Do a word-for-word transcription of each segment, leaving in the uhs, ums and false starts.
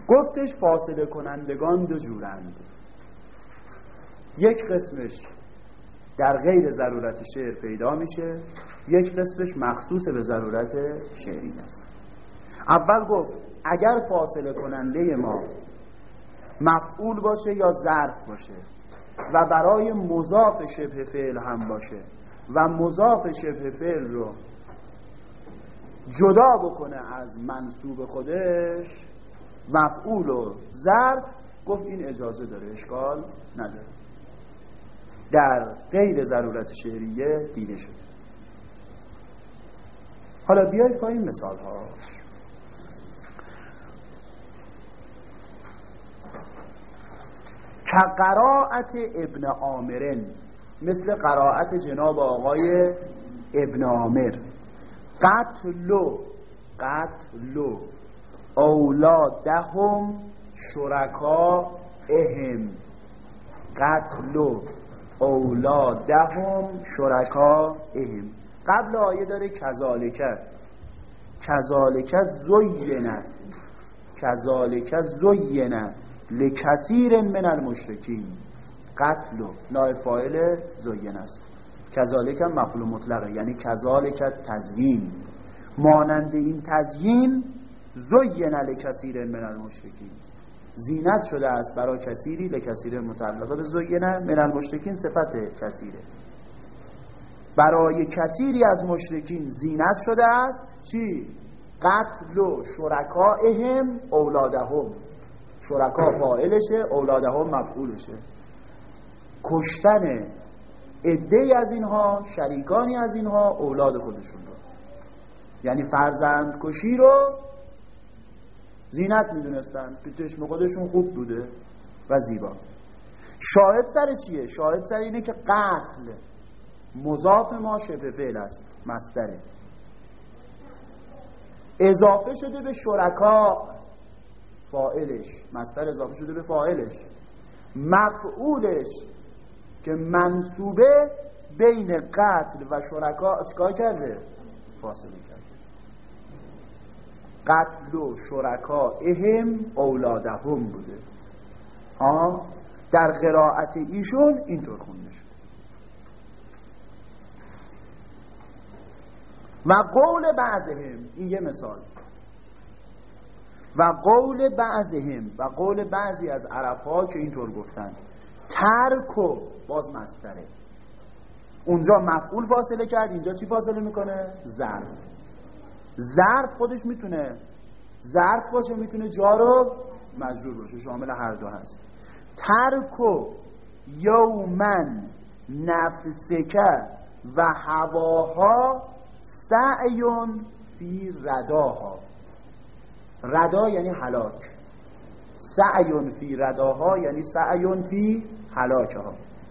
گفتش فاصله کنندگان دو جورند، یک قسمش در غیر ضرورت شعر پیدا میشه، یک قسمش مخصوص به ضرورت شعری است. اول گفت اگر فاصله کننده ما مفعول باشه یا ظرف باشه و برای مضاف شبه فعل هم باشه و مضاف شبه فعل رو جدا بکنه از منصوب خودش، مفعول و ظرف، گفت این اجازه داره، اشکال نداره، در غیر ضرورت شعریه دیده شده. حالا بیایید با این مثال ها. که قرائت ابن عامرن، مثل قرائت جناب آقای ابن عامر، قتلو قتلو اولادهم شرکائهم، قتلو اولادهم شرکائهم. قبل آیه داره کذالک، کذالک زینه، کذالک زینه لکثیر من المشرکین. قتل نائب فاعل زینه است، کذالک هم مفعول مطلقه، یعنی کذالک تزیین، مانند این تزیین، زینه لکثیر من المشرکین، زینت شده است برای کثیری، لکثیر متعلقه به زینه، من المشرکین صفت کثیره، برای کثیری از مشرکین زینت شده است. چی؟ قتل و شرکائهم اولادهم، شرکا فاعلشه، اولادهم مفعولشه، کشتن عده‌ای از اینها، شریکانی از اینها، اولاد خودشون رو، یعنی فرزند کشی رو زینت میدونستن، به چشم خودشون خوب بوده و زیبا. شاهد سر چیه؟ شاهد سر اینه که قتل مضاف ما شبه فعل است، مصدره، اضافه شده به شرکا فاعلش، مصدر اضافه شده به فاعلش، مفعولش که منصوبه بین قتل و شرکا چیکار کرده؟ فاصله کرده. قتل و شرکائهم اولادهم بوده ها، در قرائت ایشون اینطور خونده شد. و قول بعضهم، این یه مثال، و قول بعضهم، و قول بعضی از عرب‌ها که اینطور گفتن، ترکو باز مصدره، اونجا مفعول فاصله کرد، اینجا چی فاصله میکنه؟ ظرف. ظرف خودش میتونه ظرف باشه، میتونه جار و مجرور باشه، شامل هر دو هست. ترکو یومن نفسک و هواها سعیون فی رداها، ردا یعنی هلاک، سعیون فی رداها یعنی سعیون فی هلاکها.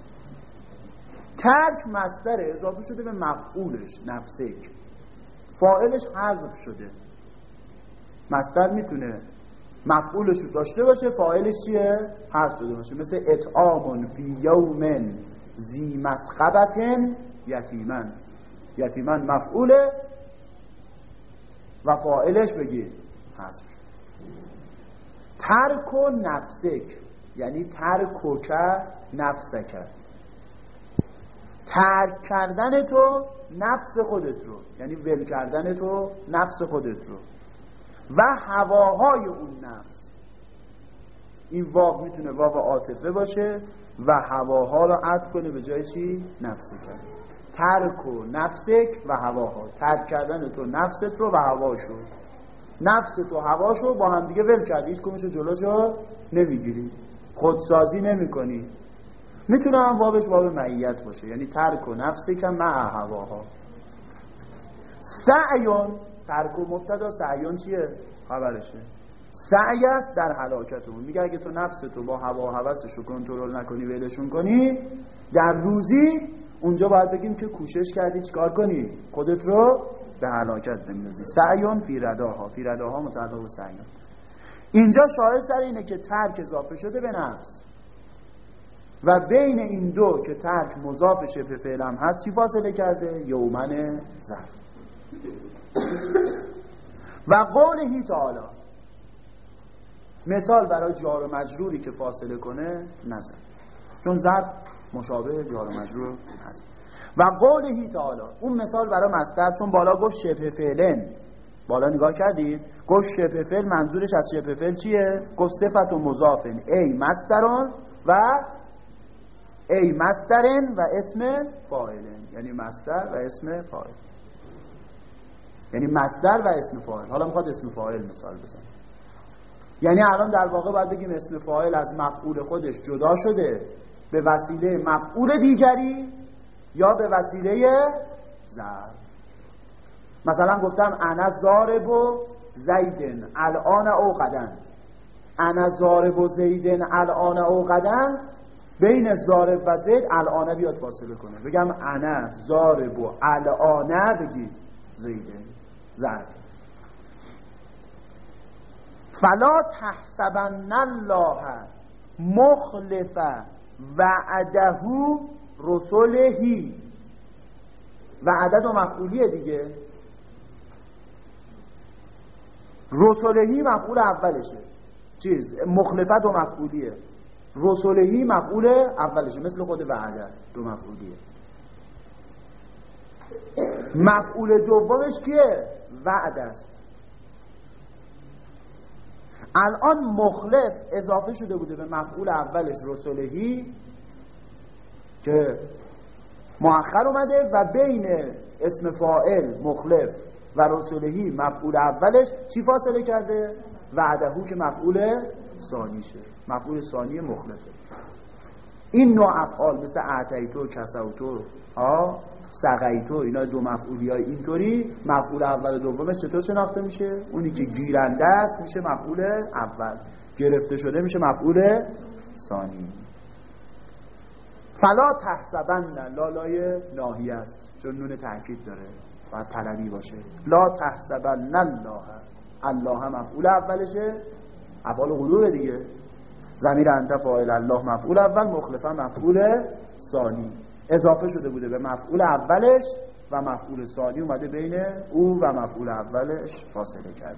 ترک مصدر اضافه شده به مفعولش نفسک، فاعلش حذف شده. مصدر میتونه مفعولش رو داشته باشه، فاعلش چیه؟ حذف شده باشه، مثل اطعام فی یوم ذی مسغبة یتیمن، یتیمن مفعوله و فاعلش بگید حذف. ترک و نفسک یعنی ترک و که نفسک، ترک کردن تو نفس خودت رو، یعنی ول کردن تو نفس خودت رو، و هواهای اون نفس. این واو میتونه واو عاطفه باشه و هواها رو عطف کنه به جای چی؟ نفسک. ترک و نفسک و هواها، ترک کردن تو نفست رو و هواشو، نفس تو هواشو با هم دیگه ول کردی، هیچ کمشو جلوشو نمیگیری، خودسازی نمی کنی. میتونه هم واوش واو معیت باشه، یعنی ترک و نفسک مع هواها. سعیون، ترک و مبتدا، سعیون چیه؟ خبرشه. سعی است در هلاکتون، میگه اگه تو نفس تو با هوا و هوسش رو کنترل نکنی، ولشون کنی، در روزی اونجا باید بگیم که کوشش کردی چیکار کنی؟ خودت رو به هلاکت بندازی. سعیون فی رداها، فی رداها متعلق به سعیون. اینجا شاهد سر اینه که ترک اضافه شده به نفس و بین این دو که ترک مضاف شبه فعل هم هست چی فاصله کرده؟ یومن ظرف. و قوله تعالی، مثال برای جار و مجروری که فاصله کنه نزن، چون ظرف مشابه جار و مجرور هست. و قوله تعالی، اون مثال برای مصدر، چون بالا گفت شبه فعلن، بالا نگاه کردید گفت شبه فعل، منظورش از شبه فعل چیه؟ گفت صفت و مضافن ای مصدران و ای مصدرن و اسم فاعلن، یعنی مصدر و اسم فاعل، یعنی مصدر و اسم فاعل. حالا میخواد اسم فاعل مثال بزنه، یعنی الان در واقع باید بگیم اسم فاعل از مفعول خودش جدا شده به وسیله مفعول دیگری یا به وسیله ظرف. مثلا گفتم انا ضارب زیدن الان او غدن، انا ضارب زیدن الان او غدن، بین ضارب و زید الان بیاد فاصله کنه، بگم انا ضارب الان، بگید زیدن ظرف. فلا تحسبن الله مخلف وعده رسله، وعده و مفعولیه دیگه، رسولهی مفعول اولشه، چیز مخلفت و مفعولیه، رسولهی مفعول اولشه، مثل خود وعده دو مفعولیه. مفعول دومش کیه؟ وعده است. الان مخلف اضافه شده بوده به مفعول اولش رسولهی که مؤخر اومده و بین اسم فاعل مخلف و رسولهی مفعول اولش چی فاصله کرده؟ وعدهو که مفعول ثانیشه، مفعول ثانی مخلفه. این نوع افعال مثل اعطیتو، کسوتو، ها سقیتو، اینا دو مفعولی های اینطوری، مفعول اول و دومش چطور شناخته میشه؟ اونی که گیرنده است میشه مفعول اول، گرفته شده میشه مفعول ثانی. فلا تحسبن، لالای ناهی است چون نون تأکید داره، باید طلبی باشه. لا تحسبن الله، الله مفعول اولشه، افعال قلوب دیگه، ضمیر انت فاعل، الله مفعول اول، مخلفا مفعول ثانی، اضافه شده بوده به مفعول اولش و مفعول ثانی اومده بین او و مفعول اولش فاصله کرده.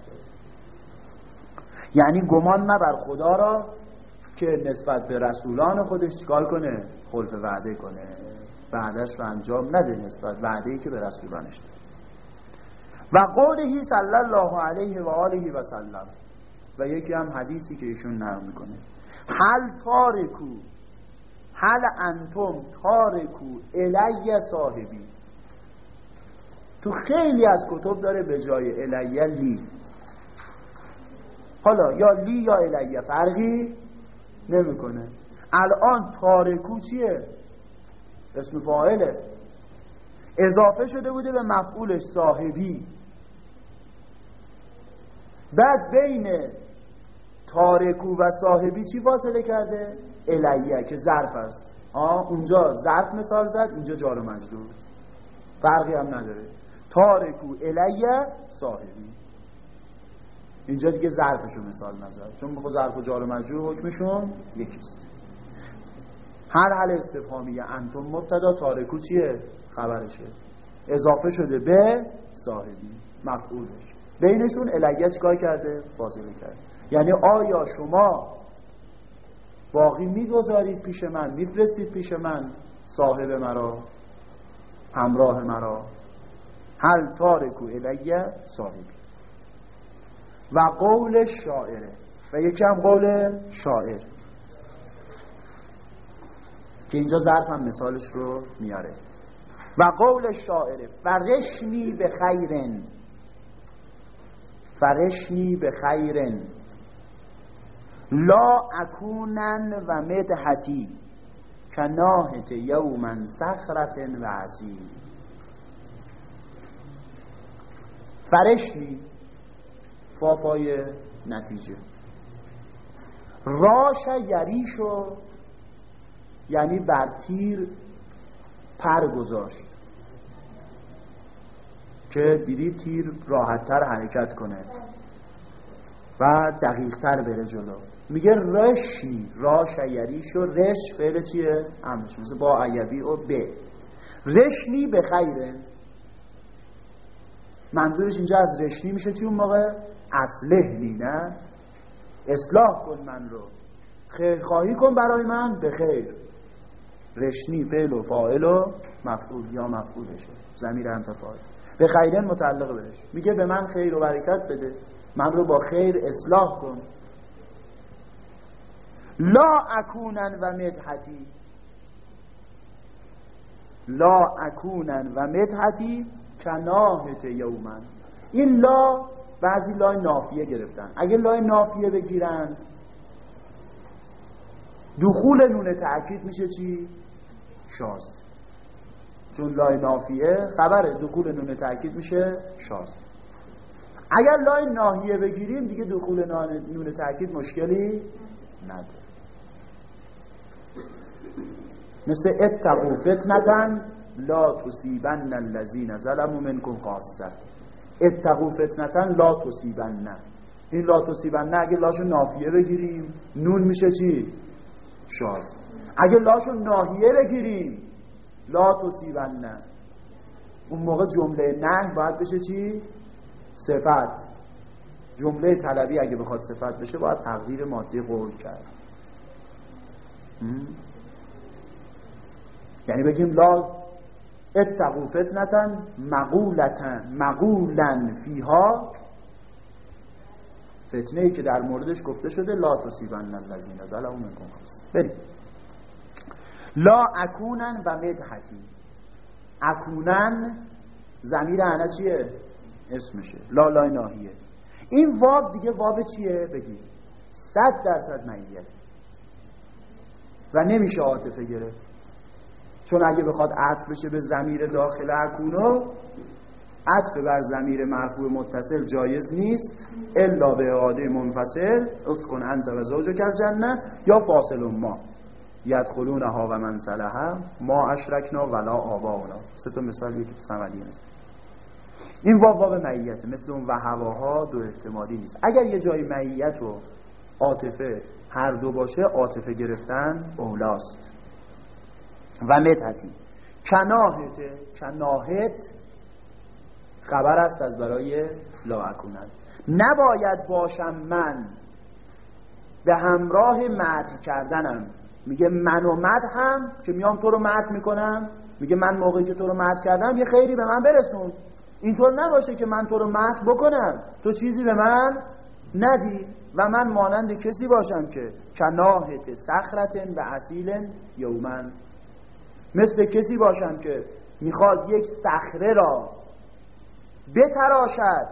یعنی گمان مبر خدا را که نسبت به رسولان خودش چیکار کنه؟ خلف وعده کنه، وعدش رو انجام نده نسبت وعده‌ای که به رسولانش داده. و قوله صلی الله علیه و آله و سلم، و یکی هم حدیثی که ایشون نقل میکنه، هل تارکو هل انتم تارکو الی صاحبی. تو خیلی از کتب داره به جای الی لی، حالا یا لی یا الی فرقی نمیکنه. الان تارکو چیه؟ اسم فاعله، اضافه شده بوده به مفعولش صاحبی، بعد بین تارکو و صاحبی چی فاصله کرده؟ الیه که ظرف است. آه اونجا ظرف مثال زد، اینجا جار و مجرور، فرقی هم نداره. تارکو الیه صاحبی، اینجا دیگه ظرفشو مثال نزد، چون بخوا ظرف و جار و مجرور حکمشون یکیست. هر حال استفهامیه، انتم مبتدا، تارکو چیه؟ خبرشه، اضافه شده به صاحبی مفعولش، بینشون الیه چیکار کرده؟ فاصله کرده. یعنی آیا شما باقی میگذارید پیش من، میفرستید پیش من صاحب مرا، همراه مرا؟ هل تارکو الیه صاحبی. و قول شاعره، و یکی هم قول شاعر که اینجا ظرف هم مثالش رو میاره. و قول شاعره، فرشنی به خیرن، فرشنی به خیرن لا اکونن و مدحتی کناهت یومن سخرت و عصی. فرشنی فافای نتیجه، راش یریشو یعنی بر تیر پر گذاشت که دیدی تیر راحت‌تر حرکت کنه و دقیق‌تر بره جلو. میگه رشی، راش یریشو، رش فعل چیه؟ امرش، مثل با عیبی و به. رشنی به خیره، منظورش اینجا از رشنی میشه چی اون موقع؟ اصلحنی، نه؟ اصلاح کن من رو، خیر خواهی کن برای من به خیر. رشنی فعل و فاعل و مفعول یا مفعولشه، ضمیر انتفاعی. به خیرن متعلق بهش، میگه به من خیر و برکت بده، من رو با خیر اصلاح کن. لا اکونن و مدحتی، لا اکونن و مدحتی کناهت یومن. این لا بعضی لای نافیه گرفتن، اگه لای نافیه بگیرن دخول نون تأکید میشه چی؟ شاذ. چون لای نافیه خبره، دخول نون تأکید میشه شاذ. اگر لای ناهیه بگیریم دیگه دخول نون تأکید مشکلی نداره. مثل اتقوا فتنة لا تصیبن الذین ظلموا منکم خاصة. اتقوا فتنة لا تصیبن، این لا تصیبن اگه لاشو نافیه بگیریم نون میشه چی؟ شاذ. اگه لاشو ناهیه بگیریم لا تصیبن، اون موقع جمله نهی باید بشه چی؟ صفت. جمله طلبی اگه بخواد صفت بشه باید تقدیر ماده قول کرد. یعنی بگیم لا اتقوا فتنة مقولة مقولا فیها، فتنه ای که در موردش گفته شده لا تصیبن الذین ظلموا منکم خاصة. بریم لا اکونن و مدحتی. اکونن ضمیر انا چیه؟ اسمشه. لا لا ناهیه. این واب دیگه واب چیه؟ بگید صد درصد معیت و نمیشه عاطفه گرفت، چون اگه بخواد عطف بشه به ضمیر داخل اکونو، عطف بر ضمیر مرفوع متصل جایز نیست الا به اعاده منفصل، اسکن انت و زوجک الجنه یا فاصل ما یدخلونها و من صلح ما اشرکنا ولا آباؤنا. سه تا مثال یکی تو صمدی نیست. این واو واو معیته، مثل اون و هواها دو احتمالی نیست. اگر یه جای معیت و عاطفه هر دو باشه عاطفه گرفتن اولاست. و مدحتی کناهت، کناهت خبر است از برای لا اکونن. نباید باشم من به همراه مدح کردنم. میگه من و مدح هم که میام تو رو مدح میکنم، میگه من موقعی که تو رو مدح کردم یه خیری به من برسون. اینطور نباشه که من تو رو مدح بکنم تو چیزی به من ندی و من مانند کسی باشم که کناهت صخرة و اصیل یومن، مثل کسی باشم که میخواد یک صخره را بتراشد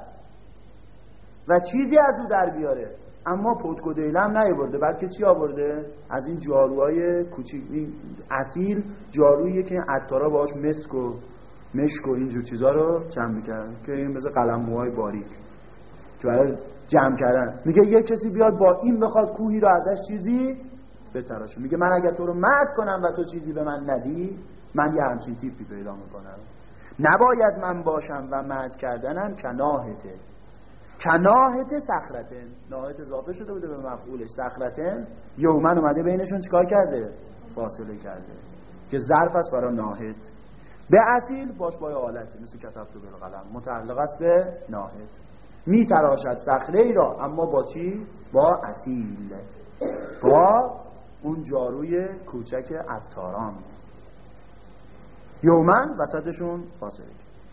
و چیزی از او در بیاره، اما پتک و دیلم نیاورده، بلکه چی آورده؟ از این جاروهای کوچیک. این اصیل جارویی که عطارا باهاش مسک و مشک و اینجور چیزا رو جمع میکردن، که این مثل قلمموهای باریک که برای جمع کردن. میگه یک کسی بیاد با این بخواد کوهی رو ازش چیزی بتراشه. میگه من اگر تو رو مدح کنم و تو چیزی به من ندی، من یه همچین تیپی پیدا میکنم. نباید من باشم و مدح کردنم کناهته. کناهت صخرتن، ناهت اضافه شده بوده به مفعولش، صخرتن یومن اومده بینشون چیکار کرده؟ فاصله کرده که ظرف است برای ناهت. به اصیل باش با حالتی مثل کتب تو بالقلم متعلق است به ناهت. می تراشد صخره ای را، اما با چی؟ با اصیل، با اون جاروی کوچک عطاران. یومن وسطشون فاصله.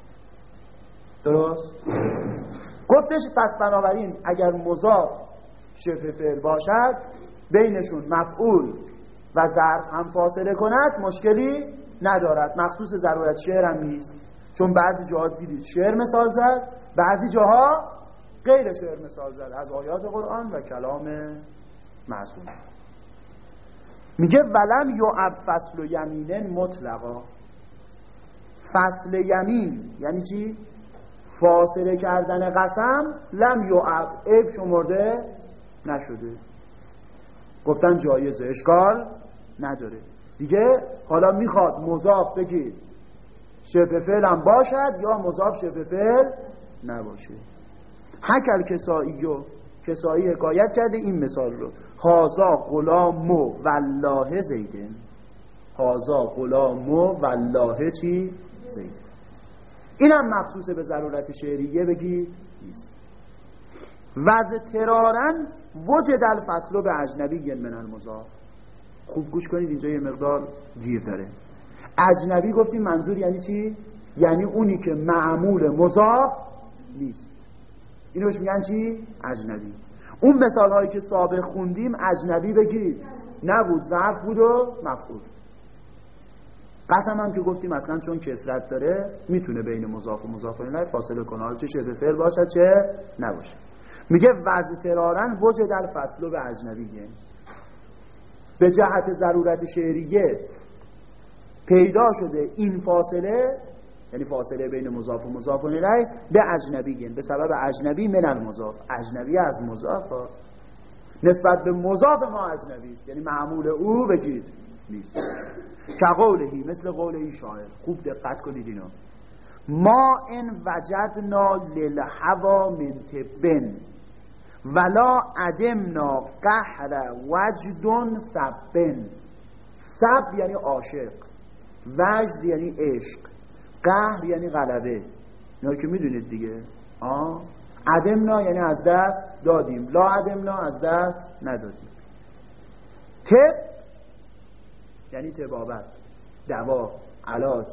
درست؟ گفتش پس بنابراین اگر مضاف شبه فعل باشد بینشون مفعول و ظرف هم فاصله کند مشکلی ندارد. مخصوص ضرورت شعر هم نیست، چون بعضی جاها دیدید شعر مثال زد، بعضی جاها غیر شعر مثال زد از آیات قرآن و کلام معصوم. میگه ولم یعب فصل و یمینن مطلقا. فصل یمین یعنی چی؟ فاصله کردن قسم لم یعب، عیب شمرده نشده. گفتن جایزه، اشکال نداره. دیگه حالا میخواد مضاف بگید شبه فعل هم باشد یا مضاف شبه فعل نباشه. حکل کسایی و کسایی حکایت کرده این مثال رو: هازا غلام و والله زیدن. هازا غلام و والله چی؟ زید. این هم مخصوص به ضرورت شعریه بگی نیست. وز ترارن وجد الفصل به اجنبی من المضاف. خوب گوش کنید اینجا یه مقدار گیر داره. اجنبی گفتیم منظور یعنی چی؟ یعنی اونی که معمول مضاف نیست. اینو بهش میگن چی؟ اجنبی. اون مثال هایی که سابق خوندیم اجنبی بگید نبود، ظرف بود و مفعول. قسم هم که گفتیم اصلا چون کسرت داره میتونه بین مضاف و مضاف الیه فاصله کنه، حالا چه شبه فعل باشد چه نباشه. میگه وز ترارن وجد الفصل به اجنبیه، به جهت ضرورت شعریه پیدا شده این فاصله، یعنی فاصله بین مضاف و مضاف الیه به اجنبیه، به سبب اجنبی من المضاف. اجنبی از مضاف نسبت به مضاف ما اجنبی است، یعنی معمول او بگید نیست. که قولهی، مثل قول این شاعر. خوب دقت کنید اینو. ما ان وجدنا للهوا من تبن ولا عدمنا قهر وجد سبن. سب یعنی عاشق، وجد یعنی عشق، قهر یعنی غلبه. اینا که میدونید دیگه. آه عدمنا یعنی از دست دادیم، لا عدمنا از دست ندادیم. تب یعنی طبابت، دوا، علاج.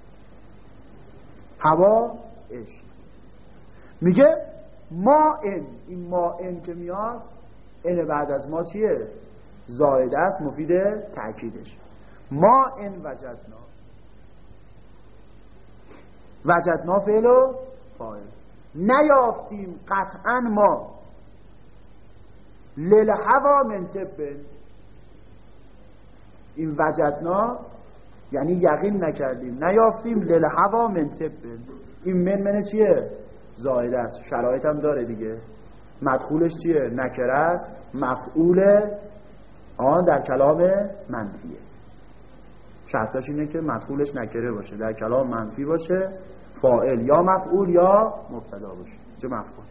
هوا عشق. میگه ما ان، این ما ان که میاد ان بعد از ما چیه؟ زائده است، مفید تأکیدش. ما ان وجدنا، وجدنا فعل و فاعل. نیافتیم قطعا ما للهوا من تبن. این وجدنا یعنی یقین نکردیم، نیافتیم للهوا من تبن. این من من چیه؟ زائده است، شرایط هم داره دیگه. مدخولش چیه؟ نکره است، مفعول آن در کلام منفیه. شرطش اینه که مدخولش نکره باشه، در کلام منفی باشه، فاعل یا مفعول یا مبتدا باشه. چه مفعول؟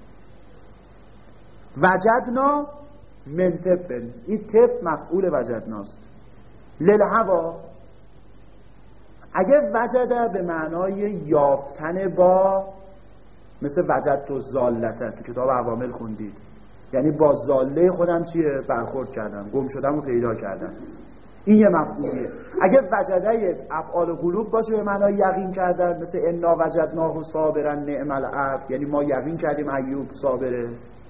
وجدنا من تبن، این تب مفعول وجدناست. للهوا اگه وجده به معنای یافتن با، مثل وجد تو زالته تو کتاب عوامل خوندید، یعنی با زاله خودم چیه؟ برخورد کردم، گم شدم و پیدا کردم. این یه مفعولیه. اگه وجده افعال قلوب باشه به معنای یقین کردن، مثل انا وجدناه صابرا نعم العبد، یعنی ما یقین کردیم ایوب صابره،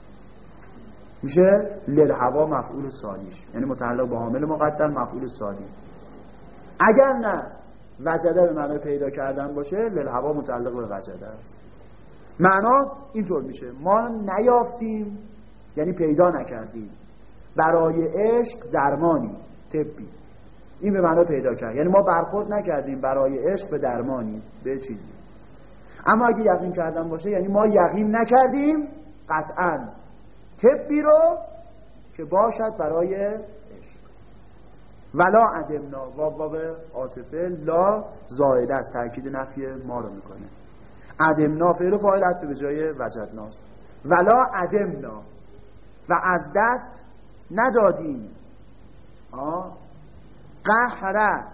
میشه للهوا مفعول ثانیش، یعنی متعلق به عامل مقدم مفعول ثانی. اگر نه وجده به معنای پیدا کردن باشه، للهوا متعلق به وجده است. معنا اینطور میشه: ما نیافتیم یعنی پیدا نکردیم برای عشق درمانی، طبی. این به معنای پیدا کرد، یعنی ما برخورد نکردیم برای عشق به درمانی، به چیزی. اما اگه یقین کردن باشه یعنی ما یقین نکردیم قطعاً طبی رو که باشد برای عشق. ولا عدمنا، واو واو عاطفه، لا زائده است، تاکید نفی ما رو میکنه. عدمنا فعل و فاعل عطف به جای وجدناست. ولا عدمنا، و از دست ندادیم آه قهر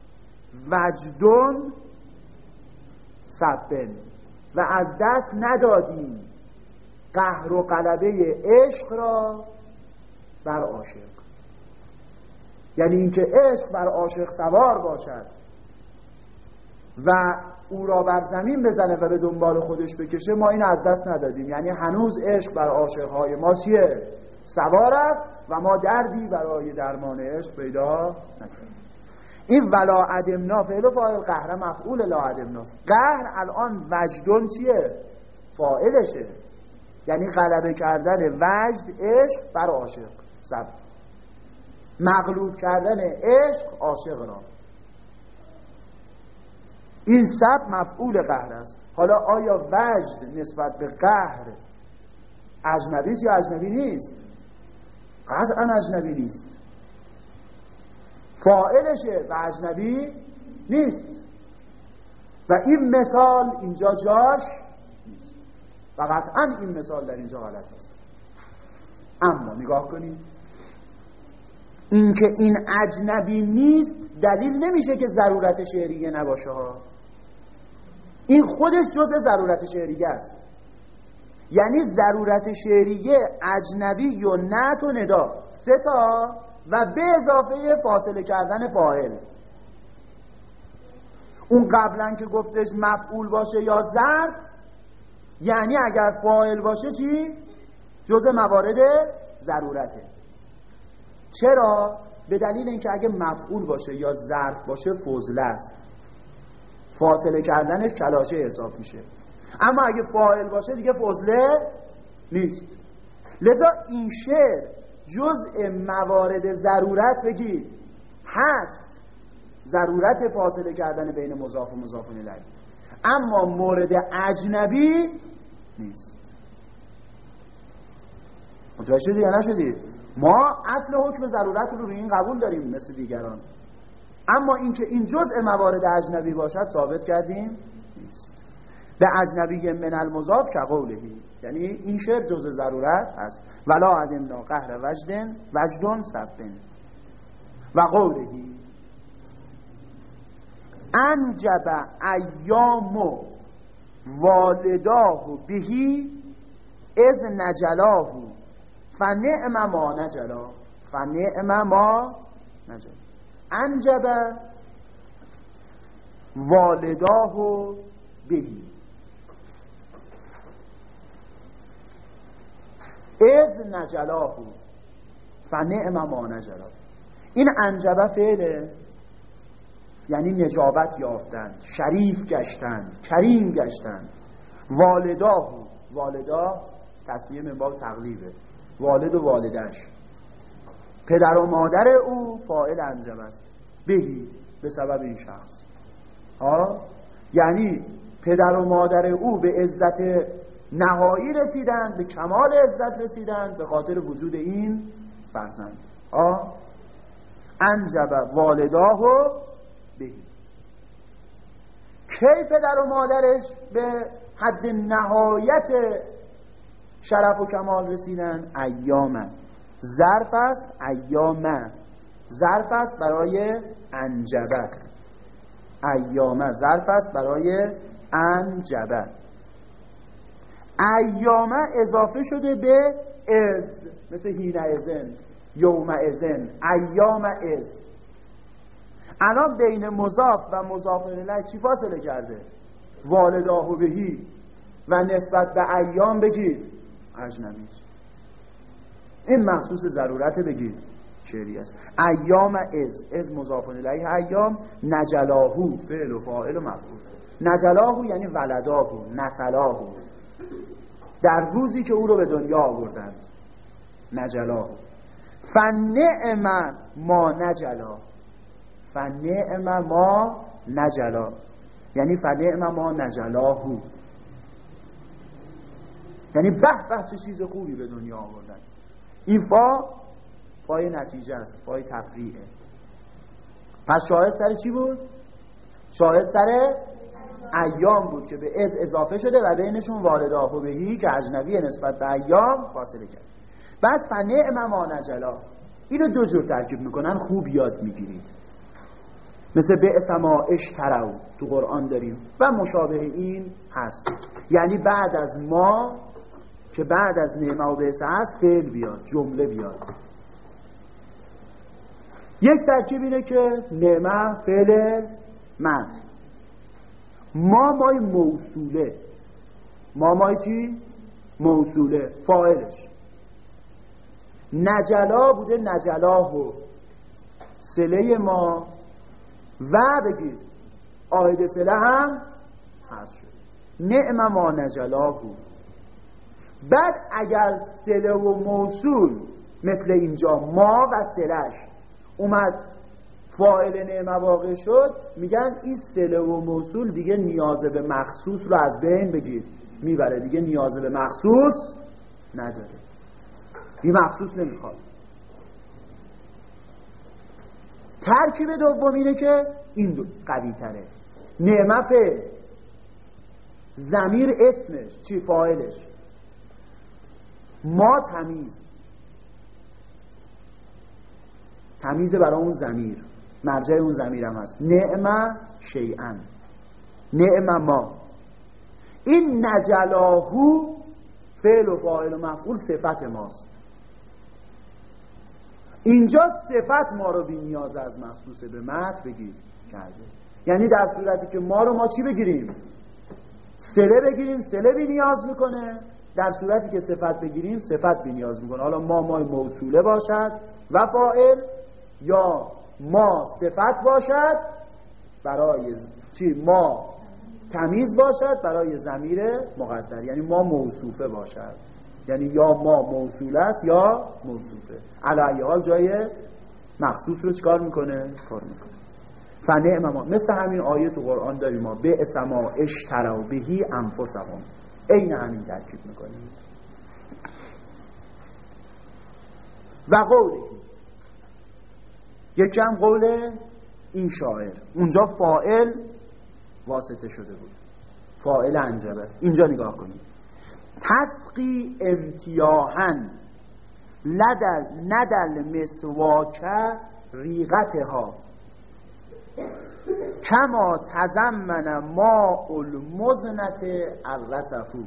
وجدون سبن، و از دست ندادیم قهر و غلبه عشق را بر عاشق. یعنی اینکه عشق بر عاشق سوار باشد و او را بر زمین بزنه و به دنبال خودش بکشه، ما این از دست ندادیم. یعنی هنوز عشق بر عاشقهای ما چیه؟ سوار است و ما دردی برای درمان عشق پیدا نکردیم. این ولا عدمنا فعل و فاعل، قهر مفعول لا عدمناست. قهر الان وجدون چیه؟ فاعلشه، یعنی غلبه کردن وجد عشق بر عاشق، صبر مغلوب کردن عشق عاشق را. این سب مفعول قهر است. حالا آیا وجد نسبت به قهر اجنبی است یا اجنبی نیست؟ قطعا اجنبی نیست، فاعلشه و اجنبی نیست. و این مثال اینجا جاش نیست و قطعا این مثال در اینجا غلط است. اما نگاه کنید، این که این اجنبی نیست دلیل نمیشه که ضرورت شعریه نباشه ها. این خودش جزء ضرورت شعریه است. یعنی ضرورت شعریه اجنبی و نعت و ندا سه تا و به اضافه فاصله کردن فاعل. اون قبلا که گفتش مفعول باشه یا ظرف، یعنی اگر فاعل باشه چی؟ جزء موارد ضرورته. چرا؟ به دلیل اینکه اگه مفعول باشه یا ظرف باشه فضله است، فاصله کردنش کلاشه حساب میشه. اما اگه فاعل باشه دیگه فضله نیست. لذا این شعر جزء موارد ضرورت بگید هست، ضرورت فاصله کردن بین مضاف و مضاف الیه، اما مورد اجنبی نیست. متوجه شدید یا نشدید؟ ما اصل حکم ضرورت رو روی این قبول داریم مثل دیگران، اما اینکه این جزء موارد اجنبی باشد ثابت کردیم نیست. به اجنبی من المضاف که قولهی، یعنی این شعر جزء ضرورت هست. ولا عدمنا قهر وجدن وجدن سبن و قولهی انجب ایام والداه بهی از نجلاه فنعم ما نجلا فنعم ما نجلا. انجب والداه بهی از نجلاه فنعم ما نجلا. این انجبه فعله، یعنی نجابت یافتند، شریف گشتند، کریم گشتند. والداه، والدا تصمیه من باب تقلیبه، والد و والدش، پدر و مادر او فاعل انجب است. بهی به سبب این شخص ها، یعنی پدر و مادر او به عزت نهایی رسیدند، به کمال عزت رسیدند به خاطر وجود این فرزند ها. انجب والداه بهی. کی پدر و مادرش به حد نهایت شرف و کمال رسیدن؟ ایام، ظرف است، ایام ظرف است برای انجبه، ایام ظرف است برای انجبه. ایام اضافه شده به از، مثل هینه ازن، یوم ازن، ایام از. الان بین مضاف و مضاف الیه چی فاصله کرده؟ والداه بهی و نسبت به ایام بگید اجنبی. این مخصوص ضرورت بگید شعری است. ایام از، از مضاف الیه ایام، نجلاهو فعل و فاعل و مفعول. نجلاهو یعنی ولداهو، نسلاهو، در روزی که او رو به دنیا آوردند. نجلاهو فنعم ما نجلا، فنعم ما نجلا یعنی فنعم ما نجلاهو، یعنی به به چه چیز خوبی به دنیا آوردن. این فا فای نتیجه است، فای تفریعه. پس شاهد سر چی بود؟ شاهد سر ایام بود که به از اضافه شده و بینشون والداه بهی که اجنبی نسبت به ایام فاصله کرد. بعد فنعم ما نجلا، اینو دو جور ترکیب میکنن، خوب یاد میگیرید. مثل بئس ما اشتروا تو قرآن داریم و مشابه این هست، یعنی بعد از ما که بعد از نعمه و بئس هست فعل بیاد، جمله بیاد. یک ترکیب اینه که نعمه فعل من، ما مای موصوله، ما مای چی؟ موصوله، فاعلش. نجلا بوده، نجلاهو صله ما، و بگید آید صله هم هست شد، نعم ما نجلاهو. بعد اگر صله و موصول مثل اینجا ما و صلهش اومد فاعل نعمه واقع شد، میگن این صله و موصول دیگه نیاز به مخصوص رو از بین بگید میبره، دیگه نیاز به مخصوص نداره، این مخصوص نمیخواد. ترکیب دوم اینه که این قوی تره، نعمه فعل، ضمیر اسمش چی؟ فاعلش، ما تمیز، تمیز برای اون ضمیر، مرجع اون ضمیر هم هست. نعمه شیئا، نعمه ما. این نجلاهو فعل و فاعل و مفعول صفت ماست. اینجا صفت ما رو بی نیاز از مخصوص به مت بگیر کرده. یعنی در صورتی که ما رو ما چی بگیریم؟ صله بگیریم، صله بی نیاز میکنه. در صورتی که صفت بگیریم، صفت بی نیاز میکنه. حالا ما مای موصوله باشد و فاعل، یا ما صفت باشد برای چی؟ ما تمیز باشد برای ضمیر مقدر، یعنی ما موصوفه باشد، یعنی یا ما موصول است یا موصوفه. علی حال جای مخصوص رو چکار میکنه؟ کار میکنه. فنعم ما، مثل همین آیه تو قرآن داریم ما به اسما اشتروا بهی انفسهم، عین همین ترکیب میکنیم. و قوله، یکی هم قول این شاعر، اونجا فاعل واسطه شده بود، فاعل انجبه. اینجا نگاه کنید، تسقی امتیاهن لدل ندل مسواک ریغتها کما تزمن ما المزنت الرسفو.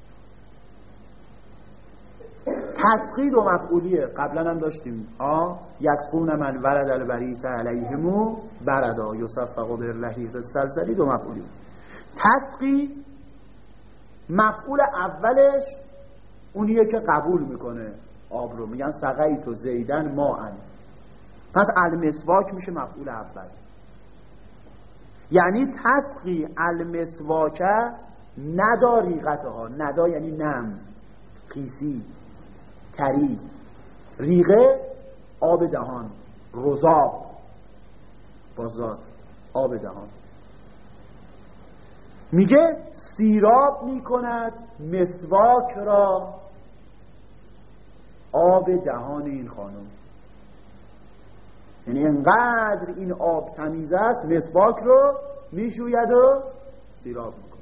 تسقی دو مفعولیه، قبلا هم داشتیم ها، یسقون من ورد البریس علیهمو بردا یصفق بالرحیق السلسلی، دو مفعولی. تسقی مفعول اولش اونیه که قبول میکنه آب رو، میگن سقیت و زیدن ماء، پس المسواک میشه مفعول اول. یعنی تسقی المسواک ندا ریغتها، ندا یعنی نم، خیسی، تری، ریغه آب دهان، رذاب بازاد آب دهان. میگه سیراب میکند مسواک را آب دهان این خانم، یعنی انقدر این آب تمیز است مسواک رو میشوید و سیراب میکنه،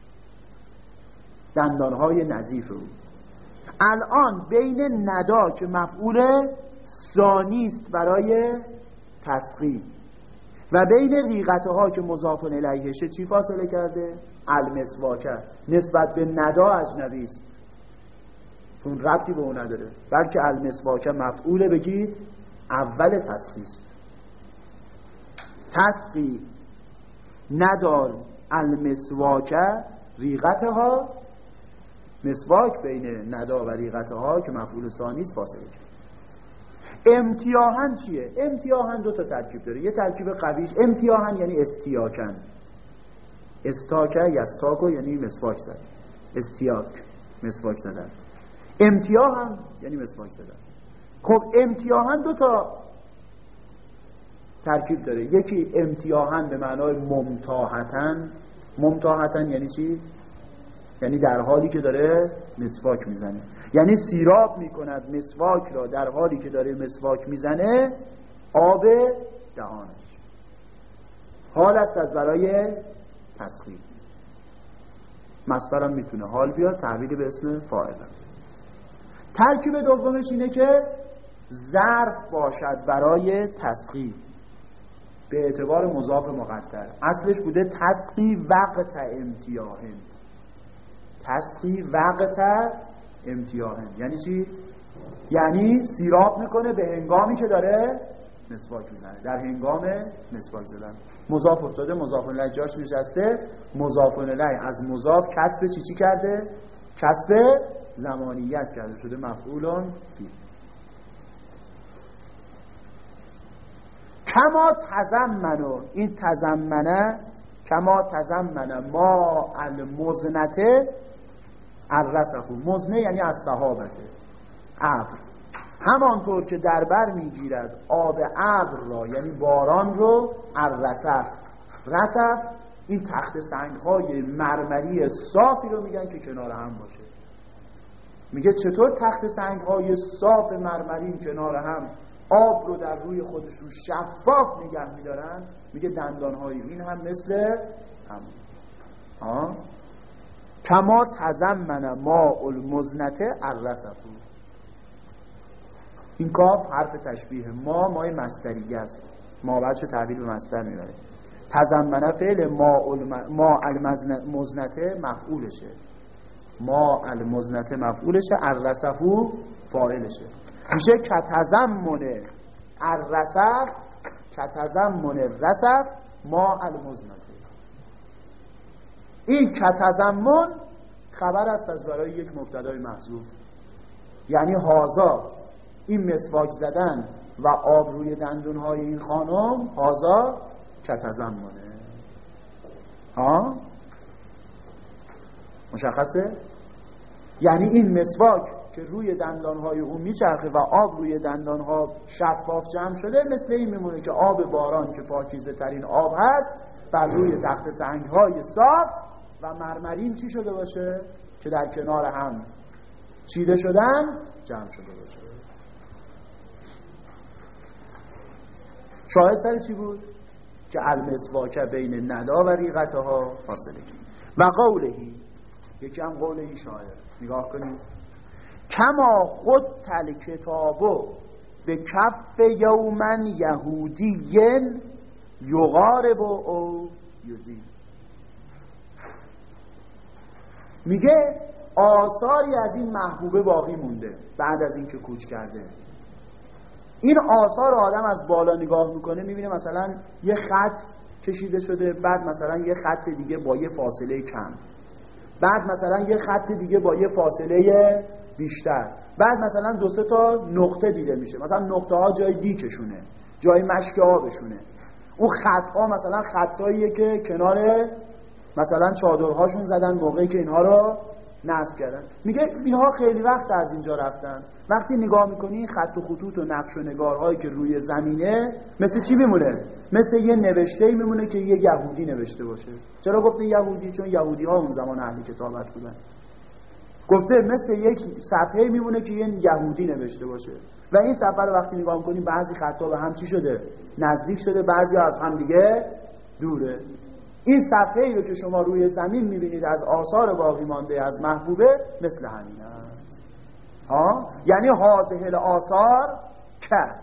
دندانهای نظیف رو. الان بین ندا که مفعول ثانی است برای تسقی و بین ریغتها که مضاف الیهشه چی فاصله کرده؟ المسواکه. نسبت به ندا اجنبی است چون ربطی به اون نداره، بلکه المسواکه مفعول بگید اول تسقی است. تسقی ندار المسواکه ریغتها، مسواک بین ندا و ریغتها که مفعول ثانی است فاصله کرد. امتیاهن چیه؟ امتیاهن دو تا ترکیب داره. یه ترکیب قویش امتیاهن یعنی استیاکن، استاکه یستاکو یعنی مسواک زد، استیاک مسواک زدن، امتیاهن یعنی مسواک زدن. خب امتیاهن دو تا ترکیب داره. یکی امتیاهن به معنای ممتاحتن، ممتاحتن یعنی چی؟ یعنی در حالی که داره مسواک میزنه، یعنی سیراب میکند مسواک را در حالی که داره مسواک میزنه آب دهانش. حال است از برای تسقی. مصدر هم میتونه حال بیاد، تحویل به اسم فاعل. ترکیب دومش اینه که ظرف باشد برای تسقی به اعتبار مضاف مقدر. اصلش بوده تسقی وقت امتیاهن، تسقی وقت امتیاهن یعنی چی؟ یعنی سیراب میکنه به هنگامی که داره مسواک میزنه، در هنگام مسواک زدن. مضاف افتاده، مضاف الیه جاش نشسته، مضاف الیه از مضاف کسب چی چی کرده؟ کسب زمانیت کرده، شده مفعولون فی. کما تزمنو، این تزمنه کما تزمنه ما المزنته الرسفو، مزنه یعنی از صحابته ابر، همانطور که در بر میگیرد آب ابر را یعنی باران رو الرسف. رسف این تخت سنگ های مرمری صافی رو میگن که کنار هم باشه. میگه چطور تخت سنگ های صاف مرمری کنار هم آب رو در روی خودشون شفاف نگه میدارن؟ میگه دندان های این هم مثل هم. ها کما تزمن ما المزنته الرسفو. این کاف حرف تشبیه، ما مای مصدریه است، ما بعدش تحویل به مصدر میبره. تزمنه فعل ما الم... ما المزنته مفعولشه، ما المزنته مفعولشه، الرسفو فاعلشه. میشه کتزمن الرسف، کتزمن الرسف ما المزنته. این کتزمن خبر است از برای یک مبتدای محذوف، یعنی هازا این مسواک زدن و آب روی دندونهای این خانم، هازا کتزمنه. ها مشخصه؟ یعنی این مسواک که روی دندانهای اون میچرخه و آب روی دندانها شفاف جمع شده، مثل این میمونه که آب باران که پاکیزه ترین آب هست بر روی تخت سنگهای صاف و مرمرین چی شده باشه که در کنار هم چیده شدن جمع شده باشه. شاهد سر چی بود؟ که المسواک بین ندا و ریقتها فاصله. و قولهی، یکی هم قولهی شاعر، نگاه کنید. کما خود تل کتابو به کف یومن یهودین یغارب او یزید. میگه آثاری از این محبوبه باقی مونده بعد از اینکه کوچ کرده. این آثار آدم از بالا نگاه میکنه میبینه مثلا یه خط کشیده شده، بعد مثلا یه خط دیگه با یه فاصله کم، بعد مثلا یه خط دیگه با یه فاصله بیشتر، بعد مثلا دو سه تا نقطه دیده میشه، مثلا نقطه ها جای دیکشونه، جای مشک آبشونه. اون خط ها مثلا خطاییه که کنار مثلا چادرهاشون زدن موقعی که اینها رو نصب کردن. میگه اینها خیلی وقت از اینجا رفتن. وقتی نگاه میکنی خط و خطوط و نقش و نگارهایی که روی زمینه مثل چی میمونه؟ مثل یه نوشته‌ای میمونه که یه یهودی نوشته باشه. چرا گفته یهودی؟ چون یهودی ها اون زمان اهل کتابت بودن. گفته مثل یک صفحه میمونه که یه یهودی نوشته باشه. و این صفحه رو وقتی نگاه میکنی بعضی خطا به هم چی شده؟ نزدیک شده، بعضی از هم دیگه دوره. این صفحه ای رو که شما روی زمین میبینید از آثار باقی مانده از محبوبه مثل همین است. ها؟ یعنی هذه الاثار که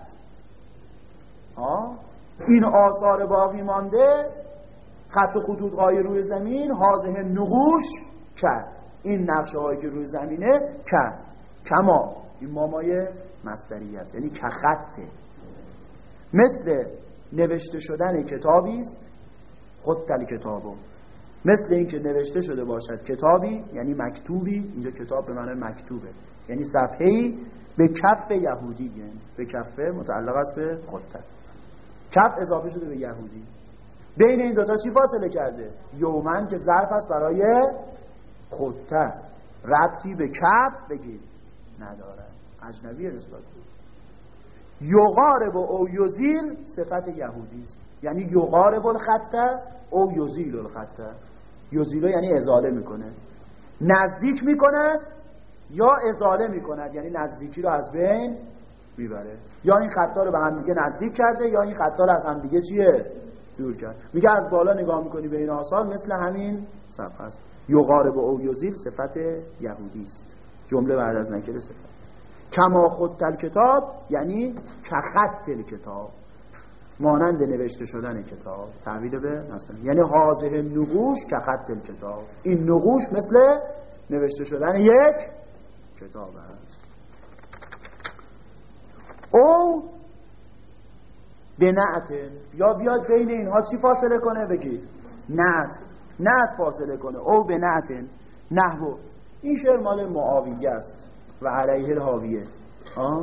ها؟ این آثار باقی مانده، خط و خطوط های روی زمین، هذه نقوش که این نقشه هایی که روی زمینه که کما این مامای مصدری است، یعنی که خطه، مثل نوشته شدن کتابی است. خود تل کتابو، مثل این که نوشته شده باشد کتابی، یعنی مکتوبی. اینجا کتاب به معنی مکتوبه، یعنی صفحه‌ای به کف یهودی، یعنی به کف متعلق است به خودت، کف اضافه شده به یهودی. بین این دوتا چی فاصله کرده؟ یومن که ظرف است برای خودت، ربطی به کف بگید ندارد، اجنبی نسبت بود. یغارب او یزیل صفت یهودی است، یعنی یغارب الخطه او یزیل الخطه. یزیلو یعنی ازاله میکنه، نزدیک میکند یا ازاله میکند، یعنی نزدیکی رو از بین میبره. یا این خطا رو به هم دیگه نزدیک کرده یا این خطا رو از هم دیگه چیه؟ دور کرد. میگه از بالا نگاه میکنی به این آثار مثل همین صفحه است. یغارب او یزیل صفت یهودی است، جمله بعد از نکره صفت. کما خود تل کتاب یعنی که خط تل کتاب، مانند نوشته شدن کتاب. تعبیر به مثلا یعنی هازه نقوش که خط الکتاب، این نقوش مثل نوشته شدن یک کتاب است. او بنعت، یا بیاد بین اینها چی فاصله کنه؟ بگید نعت، نعت فاصله کنه. او بنعت نحو، این شعر مال معاویه است و علیه الحاویه. ها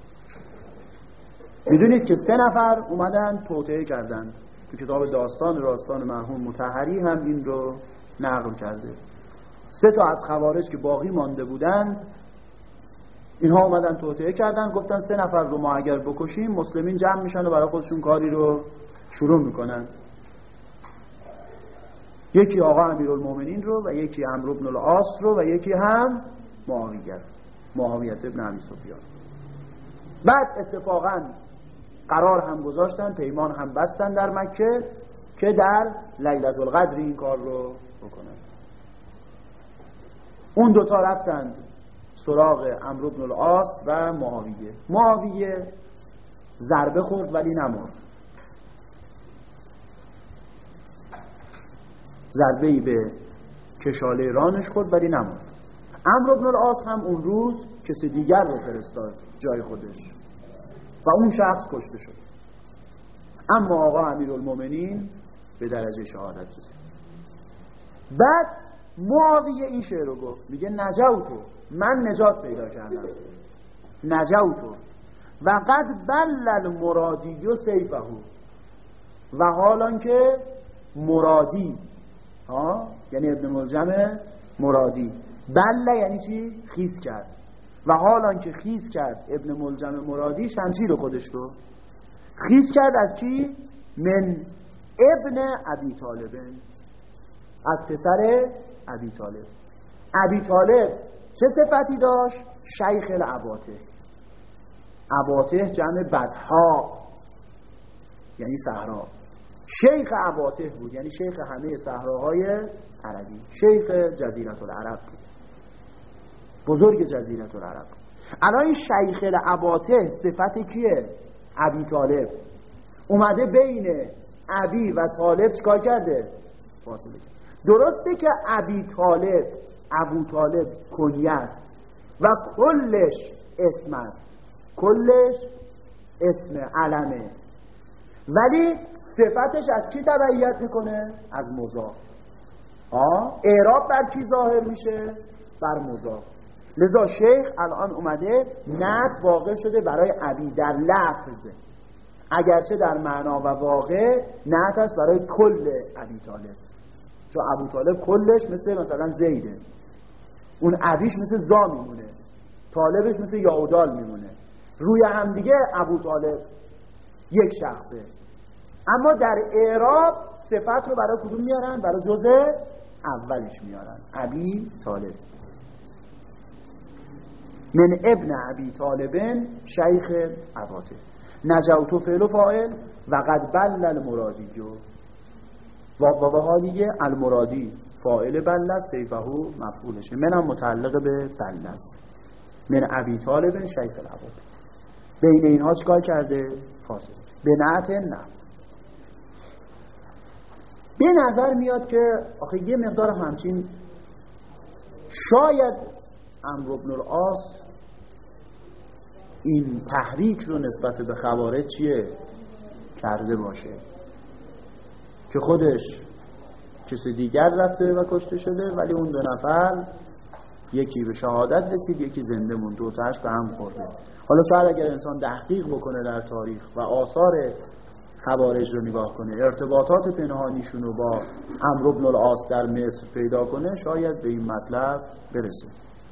میدونید که سه نفر اومدن توطئه کردن. تو کتاب داستان راستان مرحوم مطهری هم این رو نقل کرده. سه تا از خوارج که باقی مانده بودند، اینها اومدن توطئه کردن، گفتن سه نفر رو ما اگر بکشیم مسلمین جمع میشن و برای خودشون کاری رو شروع میکنن. یکی آقا امیرالمومنین رو و یکی عمرو بن العاص رو و یکی هم معاویه معاویه ابن ابی سفیان. بعد اتفاقاً قرار هم گذاشتن، پیمان هم بستن در مکه که در لیلة القدر این کار رو بکنن. اون دوتا رفتند سراغ عمرو بن العاص و معاویه. معاویه ضربه خورد ولی نمرد، ضربه‌ای به کشاله رانش خورد ولی نمرد. عمرو بن العاص هم اون روز کسی دیگر رو فرستاد جای خودش و اون شخص کشته شد. اما آقا امیرالمومنین به درجه شهادت رسید. بعد معاویه این شعر رو گفت، میگه نجوتو، من نجات پیدا کردم، نجوتو و قد بل المرادی و سیفه، و حالان که مرادی ها یعنی ابن ملجم مرادی، بل یعنی چی؟ خیز کرد، و حالان که خیز کرد ابن ملجم مرادی شمشیر خودش رو خیز کرد از کی؟ من ابن ابی طالب، از پسر ابی طالب. ابی طالب چه صفتی داشت؟ شیخ العباطه. عباطه جمع بدها یعنی صحرا. شیخ عباطه بود، یعنی شیخ همه صحراهای عربی، شیخ جزیره العرب بود، بزرگ جزیره العرب. الان این شیخ العباطه صفت کیه؟ ابی طالب. اومده بین ابی و طالب چکار کرده؟ فاصله. درسته که ابی طالب ابو طالب کنیه است و کلش اسم است، کلش اسم علمه، ولی صفتش از کی تبعیت میکنه؟ از مضاف. آه اعراب بر کی ظاهر میشه؟ بر مضاف. لذا شیخ الان اومده نعت واقع شده برای ابی در لفظ، اگرچه در معنا و واقع نعت است برای کل ابی طالب، چون ابو طالب کلش مثل مثلا زیده، اون ابیش مثل زا میمونه، طالبش مثل یاودال میمونه، روی هم دیگه ابو طالب یک شخصه. اما در اعراب صفت رو برای کدوم میارن؟ برای جزء اولش میارن، ابی طالب. من ابن ابی طالب شیخ عباطه. نجوتو فعل و فاعل و قد بل المرادی و و حالیه المرادی فاعل بل است، سیفه مفعولشه، منم متعلق به بل است. من ابی طالب شیخ العباطه. بین اینها چکار کرده؟ فاصله. به نعت نه. به نظر میاد که آخه یه مقدار همچین شاید عمرو بن العاص این تحریک رو نسبت به خوارج چیه کرده باشه که خودش کسی دیگر رفته و کشته شده، ولی اون دو نفر یکی به شهادت رسید یکی زنده موند، دو تاش به هم خورده. حالا شاید اگر انسان تحقیق بکنه در تاریخ و آثار خوارج رو نگاه کنه، ارتباطات پنهانیشون رو با عمرو بن العاص در مصر پیدا کنه، شاید به این مطلب برسه.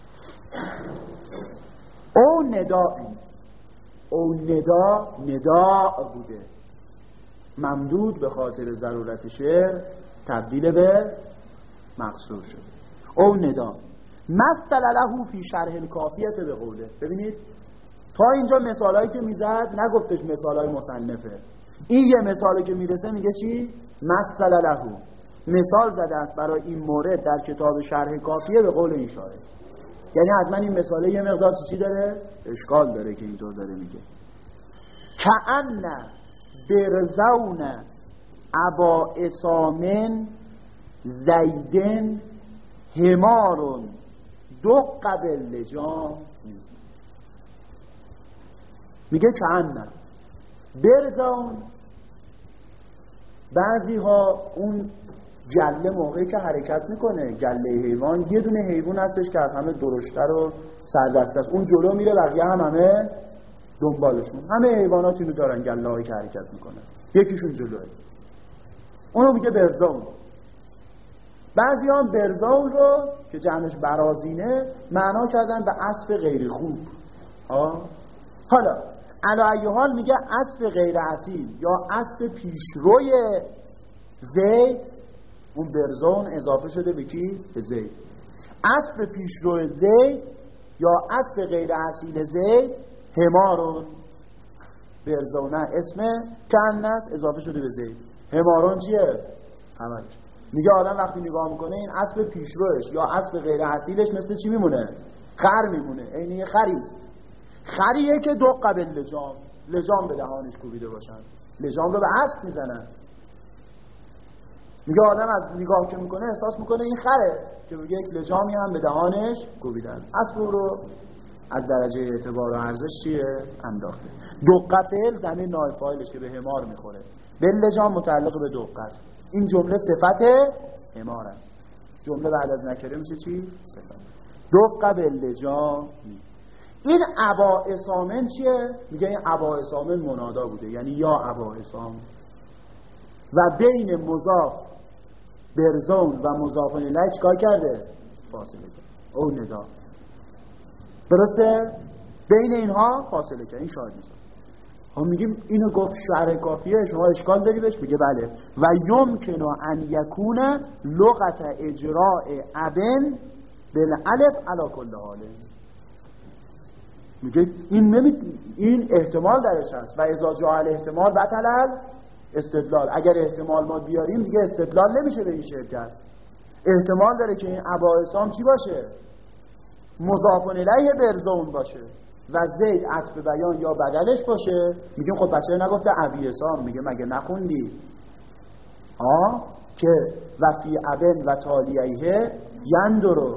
او نداء، او ندا نداء بوده، ممدود به خاطر ضرورت شعر تبدیل به مقصور شده. او ندا مثل له فی شرح الکافیه به قوله. ببینید تا اینجا مثالایی که میزد نگفتش مثالای مصنفه، این یه مثالی که میرسه میگه چی؟ مثل له، مثال زده است برای این مورد در کتاب شرح کافیه به قول این شاعر. یعنی حتما این مثاله یه مقدار چی داره؟ اشکال داره که اینطور داره میگه. کأن برزون ابا اسامن زیدن همارون دق باللجام. میگه کأن برزون، بعضی ها اون گله موقعی که حرکت میکنه، گله حیوان یه دونه حیوان هستش که از همه درشتر و سردسته است، اون جلو میره بقیه هم همه دنبالشون. همه حیوانات اینو دارن، گله هایی که حرکت میکنن یکیشون جلوه، اونو میگه برزون. بعضی هم برزون رو که جمعش برازینه معنا کردن به اسب غیر خوب. آه؟ حالا علا ای حال میگه اسب غیر اصیل یا اسب پیشروی زید، اون برزون اضافه شده به کی؟ به زید. اسب پیشرو زید یا اسب غیر اصیل زید همارون، برزونه اسم کنس اضافه شده به زید، همارون چیه؟ همه. میگه آدم وقتی نگاه میکنه این اسب پیشروش یا اسب غیر اصیلش مثل چی میمونه؟ خر میمونه، عین یه خریست. خریه که دو قبل لجام، لجام به دهانش کوبیده باشن، لجام رو به اسب میزنن. میگه آدم از نگاه که میکنه احساس میکنه این خره که میگه یک لجامی هم به دهانش کوبیدن. اسب رو از درجه اعتبار و ارزش چیه؟ انداخته. دقه فعل زمین نایب فاعلش که به حمار میخوره، بلجام متعلق به دقه است. این جمله صفت حمار است. جمله بعد از نکره میشه چی؟ صفت. دقه بلجام. این ابا اسامن چیه؟ میگه این ابا اسامن منادا بوده، یعنی یا ابا اسام، و بین مضاف برزون و مضاف الیه چیکار کرده؟ فاصله کرد. او ندا. درسته؟ بین اینها فاصله کرد. این شاهد نیست. هم میگیم اینو گفت شعر کافیه، شما اشکال داری بهش؟ میگه بله. و یمکن ان یکون لغت اجراء ابن بالالف علی کل حال. میگه این نمی... این احتمال درش هست. و اذا جاء الاحتمال بطل استدلال. اگر احتمال ما بیاریم دیگه استدلال نمیشه به این شعر کرد. احتمال داره که این ابا اسام چی باشه؟ مضاف الیه برزون باشه و زید عطف بیان یا بدلش باشه. میگیم خب بچه نگفته ابی اسام؟ میگه مگه نخوندی ها که و فی ابن و تالیه یندرو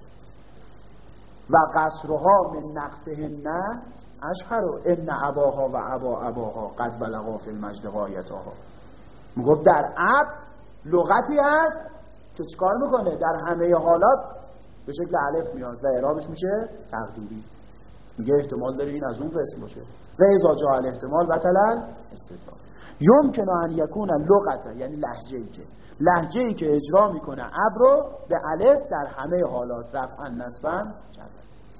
و قصرها من نقصهن اشهرو ان اباها و ابا اباها قد بلغا فی المجد غایتها. میگفت در اب لغتی هست که چیکار میکنه؟ در همه حالات به شکل الف میاد و اعرابش میشه تقدیری. میگه احتمال داره این از اون قسم باشه. و اذا جاء الاحتمال بطل استدلال. یمکن ان یکون لغت، یعنی لهجه‌ای که لهجه‌ای که اجرا میکنه اب رو به الف در همه حالات رفعا نصبا جرا.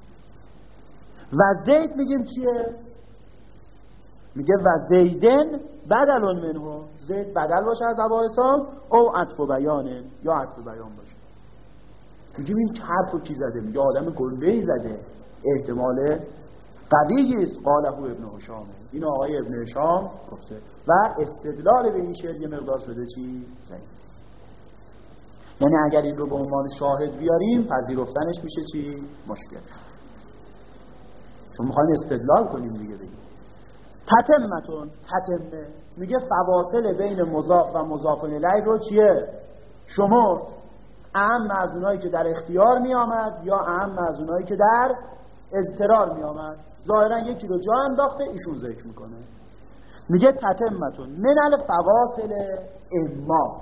و زید میگیم چیه؟ میگه و زیدن بدل منه، زید بدل باشه از ابا اسام او عطف بیانه یا عطف بیان باشه. میگیم این حرف رو کی زده؟ میگه آدم گنده‌ای زده. احتمال قویی است. قاله ابن هشام، این آقای ابن هشام گفته و استدلال به این شعر یه مقدار شده چی؟ ضعیف. یعنی اگر این رو به عنوان شاهد بیاریم پذیرفتنش میشه چی؟ مشکل. چون میخوایم استدلال کنیم دیگه. بگیم تتمتون، تتمه میگه فواصل بین مضاف و مضاف الیه رو چیه؟ شما اهم از اونایی که در اختیار می آمد یا اهم از اونایی که در اضطرار می آمد. ظاهرا یکی رو جا انداخته ایشون ذکر میکنه. میگه تتمتون من الفواصل اما.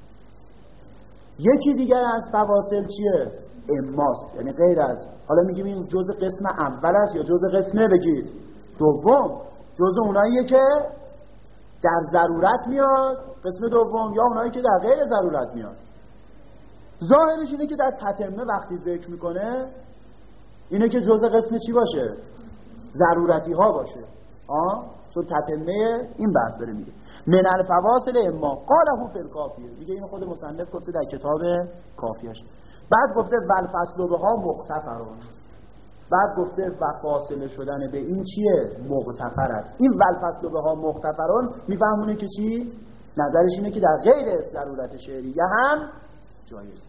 یکی دیگر از فواصل چیه؟ اماست، یعنی غیر از. حالا میگیم این جزء قسم اول است یا جزء قسمه بگید دوم. جزء اوناییه که در ضرورت میاد قسم دوم، یا اونایی که در غیر ضرورت میاد. ظاهرش اینه که در تتمه وقتی ذکر میکنه اینه که جزء قسم چی باشه؟ ضرورتی ها باشه. آه؟ چون تتمه این بحث داره میگه من الفواصل اما قاله فی الکافیه. میگه اینو خود مصنف گفته در کتاب کافیش. بعد گفته والفصل بها مغتفرون. بعد گفته و فاصله شدن به این چیه؟ مغتفر است. این والفصل بها مغتفرون میفهمونه که چی؟ نظرش اینه که در غیر ضرورت شعریه هم جایز.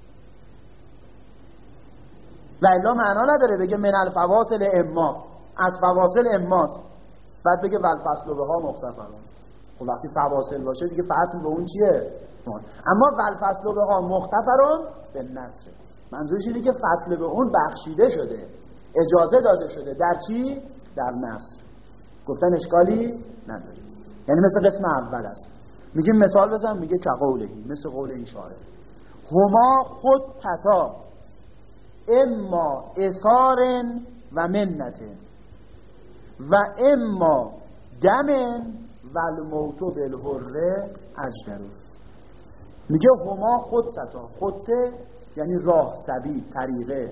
و الا معنا نداره بگه من الفواصل اما، از فواصل اماست، بعد بگه والفصل بها مغتفرون. خب وقتی فواصل باشه دیگه فصل به اون چیه؟ اما والفصل بها مغتفرون به نصر، منظورش اینه که فصل به اون بخشیده شده، اجازه داده شده. در چی؟ در نصر. گفتن اشکالی نداره. یعنی مثل قسم اول است. میگیم مثال بزن، میگه که قولهی، مثل قول این شاعر هما خود تتا اما اثارن و منتن و اما دمن و الموتو بالحره اجدرو. میگه هما خود تتا، خودته یعنی راه، سبیل، طریقه.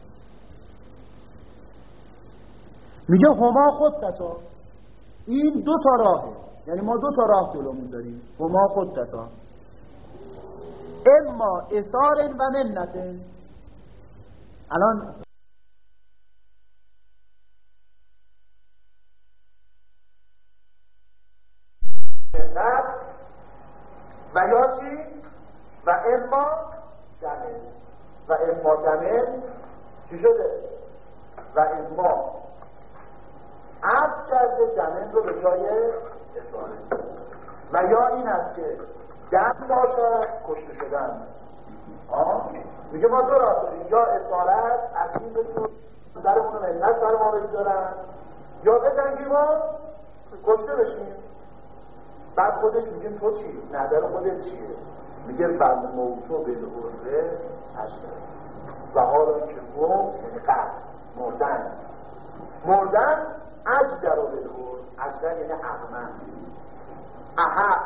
میگه هما خود تتا، این دو تا راهه، یعنی ما دو تا راه جلومون داریم. هما خود تتا اما اثارن و منتن. الان و یا چی؟ و اما دمن. و اما دمن چی شده؟ و اما عبد کرده دمن رو به جای اثاره. و یا این است که دم باشه کشته شدن. آه میگه ما دو راه داریم، یا اسارت از این بسید درمون رو ملت بر ما بگذارن، یا بجنگیم و کشته بشیم. بعد خودش میگه تو چی؟ نظر خودت چیه؟ میگه بند موتو به الهره اشتر و حالا که مو قد مردن مردن اجدر رو بلهور. اجدر یعنی اغمن، احق،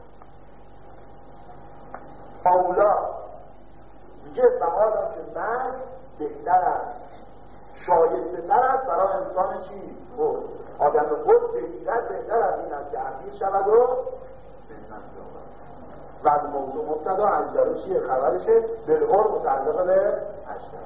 اولا. میگه و حالا که مرد بهتر است، شایسته تر است برای انسان چی؟ خود آدم خود بهتر بهتر از این است که امیر شود و بهتر و موضوع مبتدا اجدر چیه؟ خبرشه بلهور متعلق به اجدر.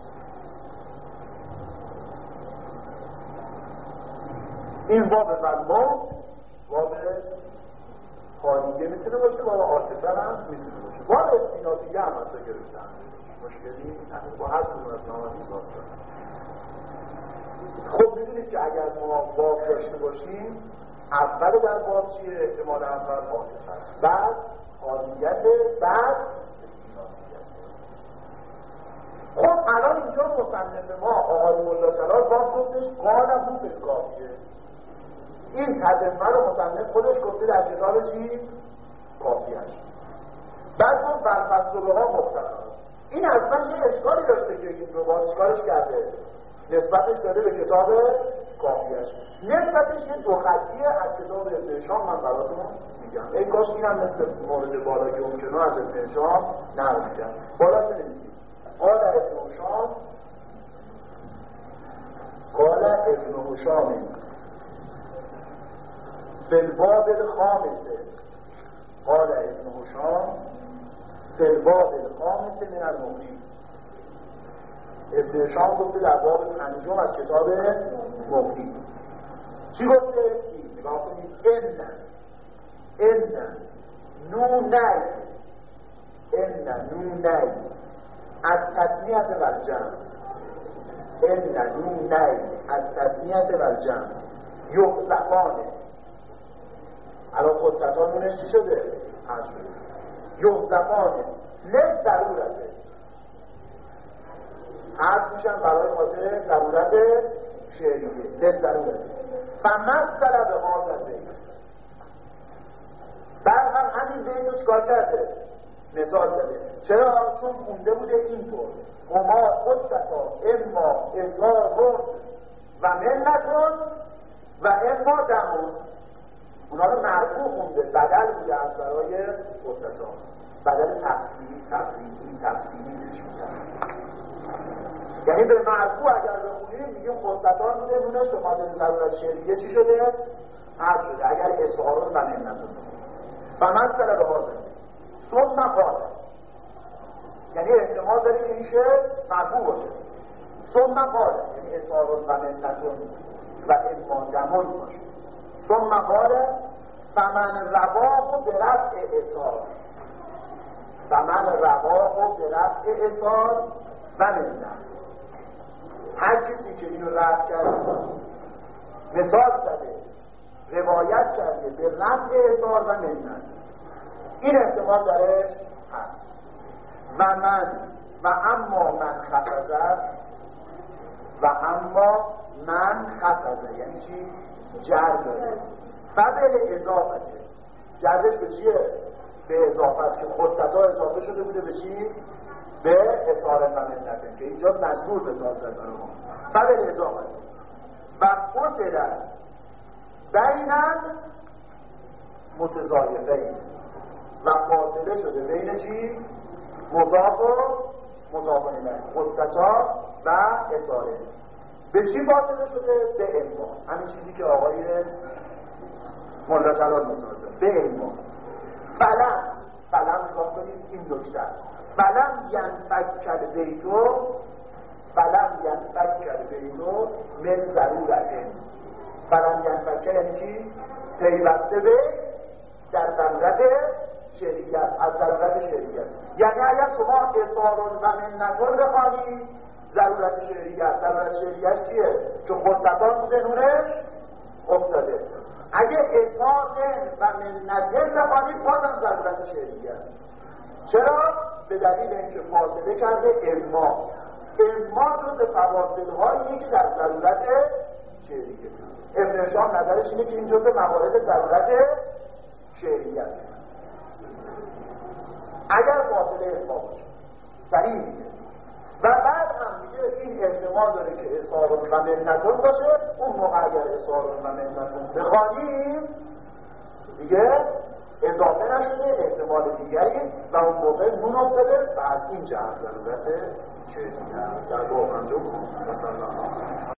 این باب فرمو باب خالیه میتونه باشه، باب عاطفه هم میتونه باشه، باب استینافیه هم حتی گرفتن، مشکلی با هر کنون از نامانی باز کنن. خب میدونید که اگر ما باب داشته باشیم اول در باب چیه؟ احتمال اول عاطفه است، بعد خالیت، بعد استینافیه. خب الان اینجا مصنف ما آقای مولا جلال باب گفتش قالم اون بالکافیه. این تدمه رو مصنف خودش گفته در کتاب چی؟ کافیه‌اش. بعد اون برفصله ها مختصر. این اصلا یه اشکالی داشته که این رو باز چیکارش کرده؟ نسبتش داده به کتاب کافیه‌اش. نسبتش یه دو خطیه از کتاب ابن هشام من براتون میگم. ای کاش اینم مثل مورد بالا که اون کنو از ابن هشام نرمیدم. بالا بنویسید. قال ابن هشام قال ابن هشام فی الباب الخامسه قال ابن هشام فی الباب الخامسه من المغنی. ابن هشام گفته در باب پنجم از کتاب مغنی. چی گفته؟ این نگاه کنید. ان ان نونی ان نونی از تسمیت و الجمع. ان نونی از تسمیت و الجمع یحذفانه. الان خودتان نونش چی شده؟ حذف شده. یحذفانه نه ضرورته، حذف میشن برای خاطر ضرورت شعریه، نه ضرورته. فمثل به هذا بیت. بعد هم همین بیت رو چیکار کرده؟ مثال زده. چرا؟ چون خونده بوده اینطور هما خودتا اما اظهارون و ملتون و اما دمون. اونا رو مرفوع خونده، بدل بوده از برای خودتا، بدل تفسیری تفریقی تفسیری بهش میگن. یعنی به مرفوع اگر بخونیم میگیم خودتان بوده، نونش به خاطر ضرورت شعریه چی شده؟ حذف شده. اگر اظهارون و ملتون و مثلا به حاضر ثم قال، یعنی احتمال داره که این شعر مرفوع باشه. ثم قال یعنی اظهارون و ملتون و اما دمون باشه. ثم قال فمن رواه برفع اثار، فمن رواه برفع اثار و ملت. هر کسی که اینو رفع کرده، مثال زده، روایت کرده به رفع اثار و ملت، این احتمال داره هست. و من و اما من خفضت و اما من خفضه یعنی چی؟ جر داره. فبل اضافته، جرش به چیه؟ به اضافت که خودتا اضافه شده بوده به چی؟ به اثار و ملته که اینجا مجبور به سال زده رو. فبل اضافته و فصلت بینن متضایفین و فاصله شده بین چی؟ مضاف و مضاف الیه، خودتا و اثاره. به چی فاصله شده؟ به اما. همین چیزی که آقای مولا جلال می‌فرماید. به اما. فلم فلم نگاه کنید این نکته. فلم ینفک بیتو فلم ینفک بیتو من ضرورت. فلم ینفک یعنی چی؟ پیوسته به در ضرورت شریعت، از ضرورت شریعت. یعنی اگر شما اثارون و منتون بخوانید ضرورت شریعت، ضرورت شریعت چیه؟ که خودتان بوده نونش افتاده. اگه اصحاب و منت بخوانید بازم ضرورت شعریه است. چرا؟ به دلیل اینکه فاصله کرده اما اما جز فواصل هایی که در ضرورت شعریه. ابن هشام نظرش اینه که این جز موارد ضرورت شعریه است. اگر فاصله اما باشه صریح میگه و بعد هم میگه این احتمال داره که اصحار و منتون باشه، اون موقع اگر اصحار و منتون بخوانیم دیگه اضافه نشده احتمال دیگری و اون موقع نون افتاده و از این جهت ضرورت چه دیگر در واقع مثلا